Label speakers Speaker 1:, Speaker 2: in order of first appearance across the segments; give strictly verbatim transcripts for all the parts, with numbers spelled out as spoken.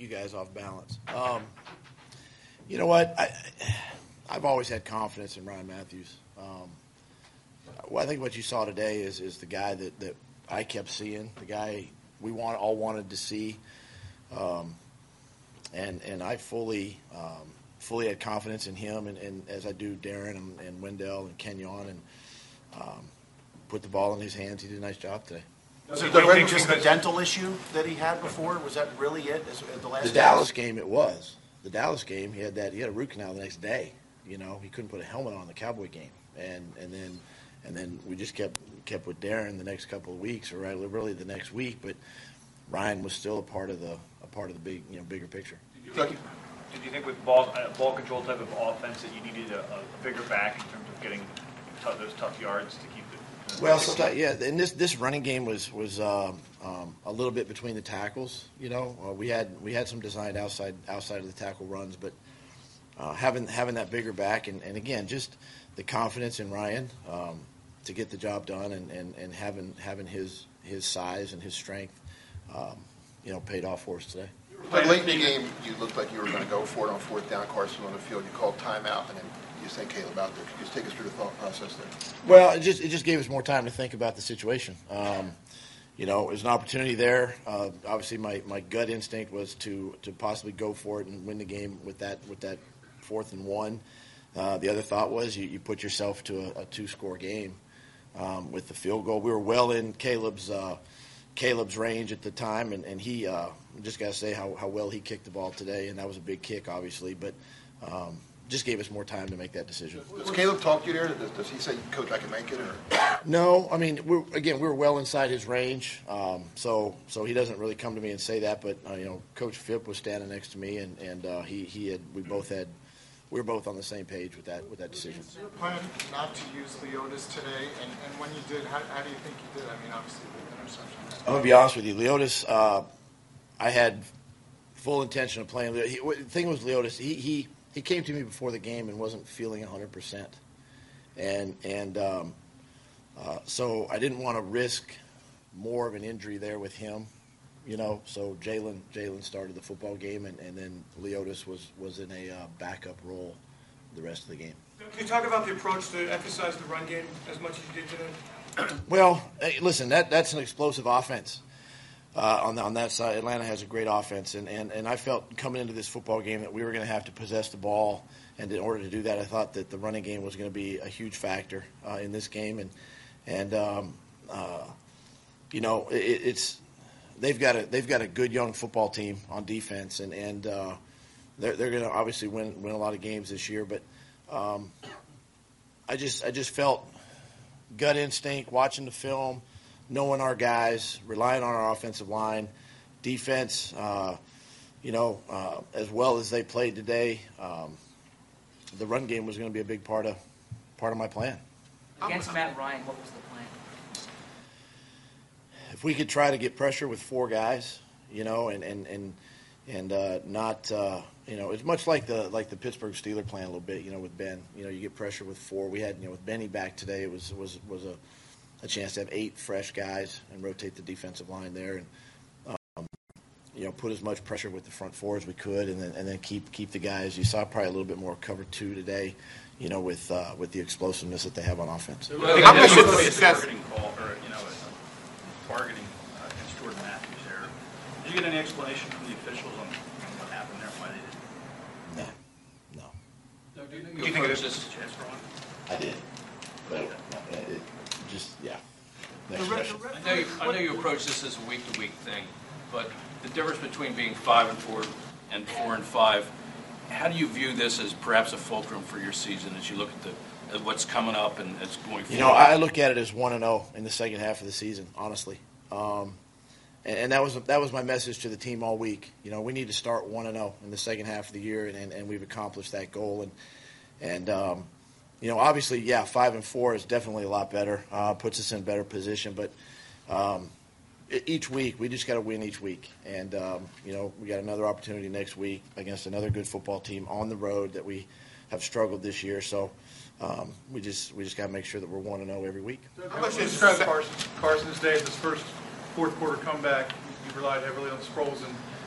Speaker 1: you guys off balance. Um, you know what? I, I've always had confidence in Ryan Matthews. Um, well, I think what you saw today is is the guy that, that I kept seeing, the guy we want all wanted to see, um, and and I fully um, fully had confidence in him, and, and as I do Darren and, and Wendell and Kenyon, and um, put the ball in his hands. He did a nice job today.
Speaker 2: Was it the, just the dental issue that he had before? Was that really it? As, as the last
Speaker 1: the Dallas game, it was. The Dallas game, he had that. He had a root canal the next day. You know, he couldn't put a helmet on the Cowboy game, and and then and then we just kept kept with Darren the next couple of weeks, or really the next week. But Ryan was still a part of the a part of the big you know bigger picture.
Speaker 3: Did you think, did you think with ball uh, ball control type of offense that you needed a, a bigger back in terms of getting t- those tough yards to keep it? Uh,
Speaker 1: well, sometimes yeah. And this this running game was was um, um, a little bit between the tackles. You know, uh, we had we had some designed outside outside of the tackle runs, but. Uh, having having that bigger back, and, and again, just the confidence in Ryan um, to get the job done, and, and, and having having his his size and his strength, um, you know, paid off for us today.
Speaker 4: But late in the game, you looked like you were going to go for it on fourth down. Carson on the field, you called timeout, and then you sent Caleb out there. Could you just take us through the thought process there?
Speaker 1: Well, it just it just gave us more time to think about the situation. Um, you know, there's an opportunity there. Uh, obviously, my, my gut instinct was to to possibly go for it and win the game with that with that. Fourth and one. Uh, the other thought was you, you put yourself to a, a two-score game um, with the field goal. We were well in Caleb's uh, Caleb's range at the time, and, and he uh, just got to say how, how well he kicked the ball today, and that was a big kick, obviously, but um, just gave us more time to make that decision.
Speaker 4: Does Caleb talk to you there? Does, does he say, Coach, I can make it? Or
Speaker 1: No, I mean, we're, again, we were well inside his range, um, so so he doesn't really come to me and say that, but uh, you know, Coach Phipp was standing next to me, and and uh, he he had we both had. We were both on the same page with that with that decision.
Speaker 5: So your plan not to use Leotis today, and, and when you did, how, how do you think you did? I mean, obviously the interception.
Speaker 1: I'm gonna be honest with you, Leotis. Uh, I had full intention of playing. He, the thing was, Leotis. He he he came to me before the game and wasn't feeling one hundred percent, and and um, uh, so I didn't want to risk more of an injury there with him. You know, so Jalen Jalen started the football game, and, and then Leotis was, was in a uh, backup role the rest of the game.
Speaker 6: Can you talk about the approach to emphasize the run game as much as you did today?
Speaker 1: Well, hey, listen, that that's an explosive offense uh, on the, on that side. Atlanta has a great offense, and, and, and I felt coming into this football game that we were going to have to possess the ball, and in order to do that, I thought that the running game was going to be a huge factor uh, in this game, and and um, uh, you know it, it's. They've got a they've got a good young football team on defense, and and uh, they're they're going to obviously win win a lot of games this year. But um, I just I just felt gut instinct watching the film, knowing our guys, relying on our offensive line, defense. Uh, you know, uh, as well as they played today, um, the run game was going to be a big part of part of my plan.
Speaker 7: Against Matt Ryan, what was the plan?
Speaker 1: If we could try to get pressure with four guys, you know, and and and and uh, not, uh, you know, it's much like the like the Pittsburgh Steelers plan a little bit, you know, with Ben. You know, you get pressure with four. We had, you know, with Benny back today, it was was was a, a chance to have eight fresh guys and rotate the defensive line there, and um, you know, put as much pressure with the front four as we could, and then and then keep keep the guys. You saw probably a little bit more cover two today, you know, with uh, with the explosiveness that they have on offense.
Speaker 3: So, how much of the targeting call, or you know, targeting uh, against Jordan Matthews there? Did you get any explanation from the officials on, on what happened there, why they did?
Speaker 1: No, no.
Speaker 3: No do you think, do you think it is a chance for one?
Speaker 1: I did, but it, it just yeah. Next
Speaker 8: I know, you, I know you approach this as a week-to-week thing, but the difference between being five and four and four and five, how do you view this as perhaps a fulcrum for your season as you look at the at what's coming up and it's going forward?
Speaker 1: You know, I look at it as one and zero in the second half of the season, honestly, um, and, and that was that was my message to the team all week. You know, we need to start one and zero in the second half of the year, and, and we've accomplished that goal. And and um, you know, obviously, yeah, five and four is definitely a lot better. Uh, puts us in a better position, but um, each week we just got to win each week. And um, you know, we got another opportunity next week against another good football team on the road that we have struggled this year. So um, we just we just got to make sure that we're one and zero every week.
Speaker 6: How much is Carson, Carson's day, this first fourth quarter comeback? You relied heavily on Sproles and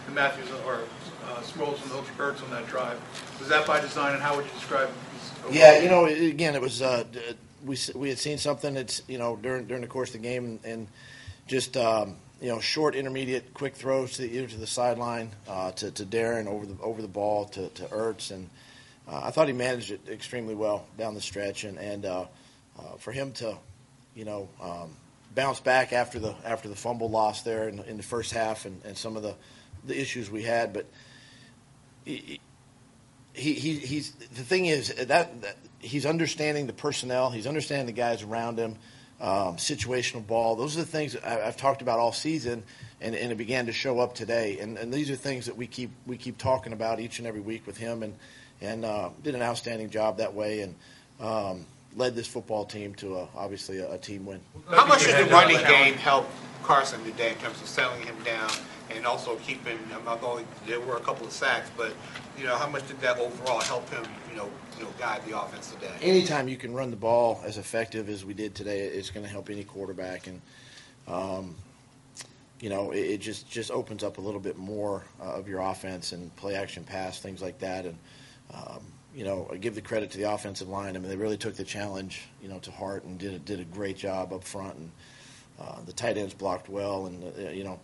Speaker 9: and Matthews or uh, Sproles and Hurts on that drive. Was that by design, and how would you describe these?
Speaker 1: Yeah, you know, again, it was uh, we we had seen something that's you know during during the course of the game, and, and just um, you know short, intermediate, quick throws to the, either to the sideline, uh, to to Darren over the over the ball to to Ertz, and uh, I thought he managed it extremely well down the stretch, and and uh, uh, for him to you know um, bounce back after the after the fumble loss there in, in the first half, and, and some of the the issues we had, but. He, He, he he's the thing is that, that he's understanding the personnel, he's understanding the guys around him, um, situational ball. Those are the things that I, I've talked about all season, and, and it began to show up today. And, and these are things that we keep we keep talking about each and every week with him, and and uh, did an outstanding job that way, and um, led this football team to a, obviously a, a team win.
Speaker 10: How much did the running game help Carson today in terms of settling him down and also keeping? Not only there were a couple of sacks, but you know, how much did that overall help him, you know, you know, guide the offense today?
Speaker 1: Anytime you can run the ball as effective as we did today, it's going to help any quarterback, and um, you know, it, it just just opens up a little bit more uh, of your offense and play action pass, things like that, and um, you know, I give the credit to the offensive line. I mean, they really took the challenge, you know, to heart and did a, did a great job up front, and uh, the tight ends blocked well, and uh, you know.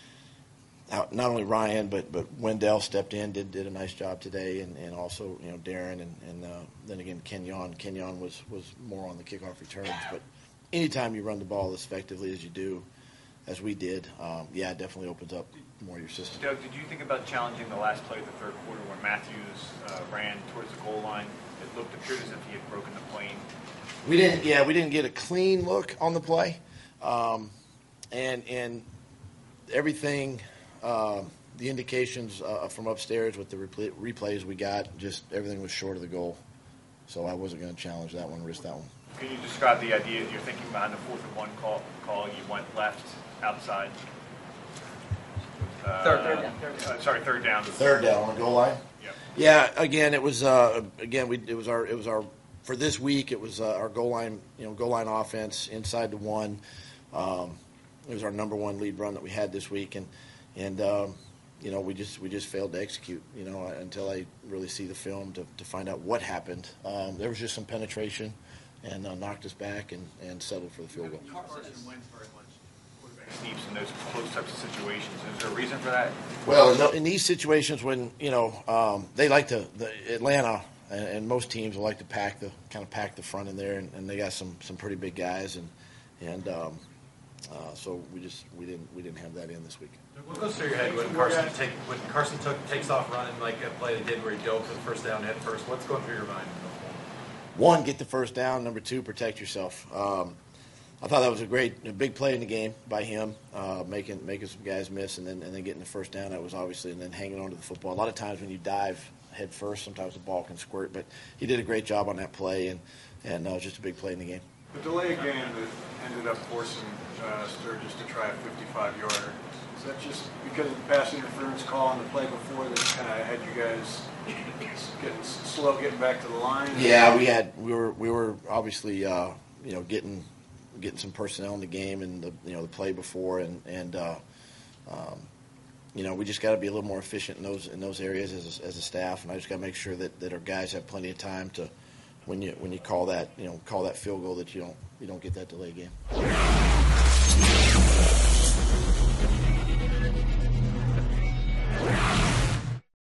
Speaker 1: Not only Ryan, but but Wendell stepped in, did did a nice job today, and, and also you know Darren, and, and uh, then again Kenyon. Kenyon was, was more on the kickoff returns, but anytime you run the ball as effectively as you do, as we did, um, yeah, it definitely opens up more of your system.
Speaker 11: Doug, did you think about challenging the last play of the third quarter when Matthews uh, ran towards the goal line? It looked appeared as if he had broken the plane.
Speaker 1: We didn't, yeah, we didn't get a clean look on the play, um, and and everything. Uh, the indications uh, from upstairs with the replay, replays we got, just everything was short of the goal. So I wasn't going to challenge that one, risk that one.
Speaker 11: Can you describe the idea you're thinking behind the fourth and one call? Call you went left, outside. Uh,
Speaker 7: third, third down. Third
Speaker 11: down. Uh, sorry, third down.
Speaker 1: Third down on the goal line.
Speaker 11: Yep.
Speaker 1: Yeah. Again, it was uh, again we it was our it was our for this week it was uh, our goal line you know goal line offense inside the one. Um, it was our number one lead run that we had this week, and. And um, you know, we just we just failed to execute. You know, until I really see the film to, to find out what happened. Um, there was just some penetration, and uh, knocked us back and, and settled for the field goal.
Speaker 11: Carson wins very much. Quarterback sneaks in those close types of situations. Is there a reason for that?
Speaker 1: Well, in, the, in these situations, when you know um, they like to, the Atlanta and, and most teams will like to pack the kind of pack the front in there, and, and they got some some pretty big guys, and and. Um, Uh, so we just we didn't we didn't have that in this week.
Speaker 12: What goes through your head when Carson take when Carson took takes off running like a play they did where he dove for the first down head first? What's going through your mind?
Speaker 1: One, get the first down. Number two, protect yourself. Um, I thought that was a great, a big play in the game by him, uh, making making some guys miss, and then and then getting the first down. That was obviously, and then hanging on to the football. A lot of times when you dive head first, sometimes the ball can squirt. But he did a great job on that play, and and uh, it was just a big play in the game.
Speaker 5: The delay game that ended up forcing uh, Sturgis to try a fifty-five yarder. Is that just because of the pass interference call on the play before that kind of had you guys getting slow getting back to the line?
Speaker 1: Yeah, we had we were we were obviously uh, you know getting getting some personnel in the game and the you know the play before and and uh, um, you know we just got to be a little more efficient in those in those areas as a, as a staff, and I just got to make sure that, that our guys have plenty of time to. When you when you call that you know call that field goal that you don't you don't get that delay game.